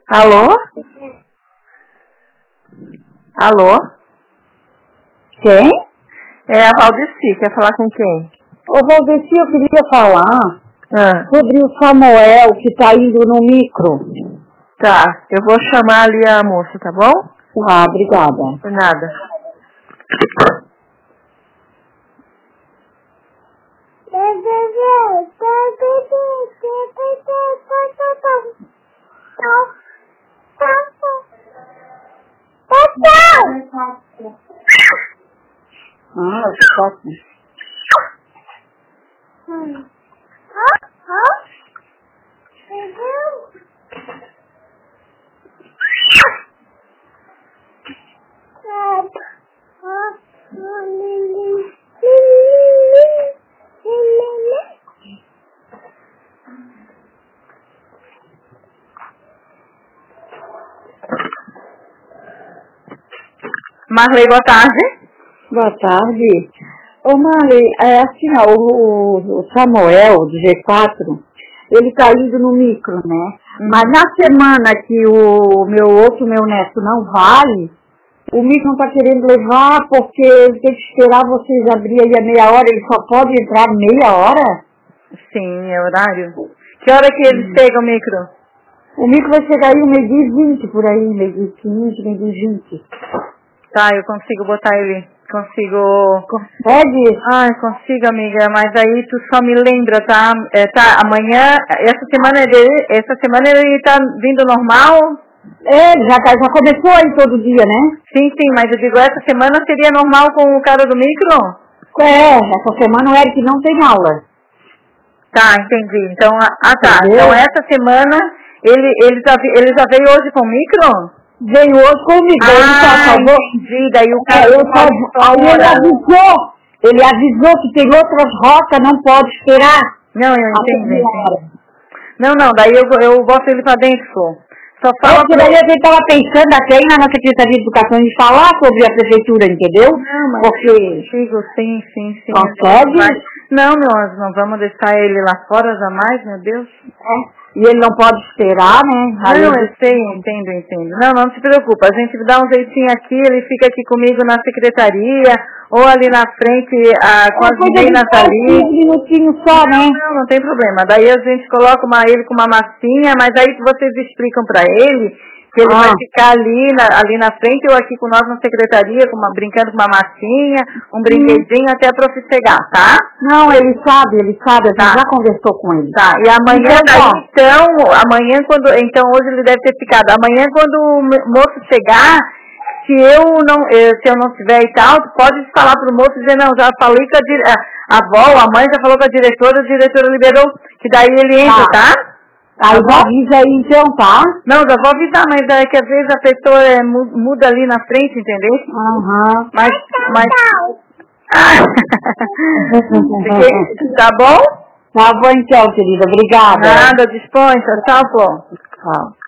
Alô? Alô? Quem? É a Valdeci, quer falar com quem? Ô, Valdeci, eu queria falar sobre o Samuel que tá indo no micro. Tá, eu vou chamar ali a moça, tá bom? Ah, obrigada. Por nada. Ah, eu tô aqui. Marley, boa tarde. Boa tarde. Ô, Marley, é assim, ó, o Samuel, do G4, ele tá indo no micro, né? Mas na semana que meu neto não vai, o micro não tá querendo levar porque ele tem que esperar vocês abrir aí a meia hora, ele só pode entrar meia hora? Sim, é horário. Que hora que eles pegam o micro? O micro vai chegar aí 12h20 por aí, 12h15, 12h20. Tá, eu consigo botar ele. Consigo. Consegue? Ai, consigo, amiga, mas aí tu só me lembra, tá? Tá, amanhã, essa semana ele tá vindo normal? É, já começou aí todo dia, né? Sim, mas eu digo, essa semana seria normal com o cara do micro? É, essa semana o Eric não tem aula. Tá, entendi. Então, tá. Entendeu? Então essa semana ele já veio hoje com o micro? Veio hoje comigo, ele só salvou. Entendi. Daí o cara aí ele avisou que tem outras rotas, não pode esperar. Não, eu entendi. Não, daí eu boto ele pra dentro. Só fala porque daí a gente tava pensando até ir na nossa Secretaria de Educação e falar sobre a prefeitura, entendeu? Não, mas porque consigo, sim. consegue? Não, nós não vamos deixar ele lá fora jamais, meu Deus. E ele não pode esperar, né? Não, eu sei, entendo. Não se preocupa, a gente dá um jeitinho aqui, ele fica aqui comigo na secretaria, ou ali na frente, com as meninas ali. 5 minutinhos só, né? Não tem problema. Daí a gente coloca ele com uma massinha, mas aí vocês explicam pra ele que ele vai ficar ali na frente ou aqui com nós na secretaria, brincando com uma massinha, um brinquedinho até pra chegar, tá? Não, ele sabe, a gente já conversou com ele. Tá, e amanhã então hoje ele deve ter ficado. Amanhã quando o moço chegar, se eu não tiver e tal, pode falar pro moço e dizer, não, já falei com a avó, a mãe já falou com a diretora liberou, que daí ele entra, tá? Aí já avisa aí então, tá? Não, já vou avisar, mas é que às vezes a pessoa muda ali na frente, entendeu? Aham. Mas... Tá bom? Tá bom então, querida. Obrigada. Nada, disponha. Tchau, Flor. Tchau.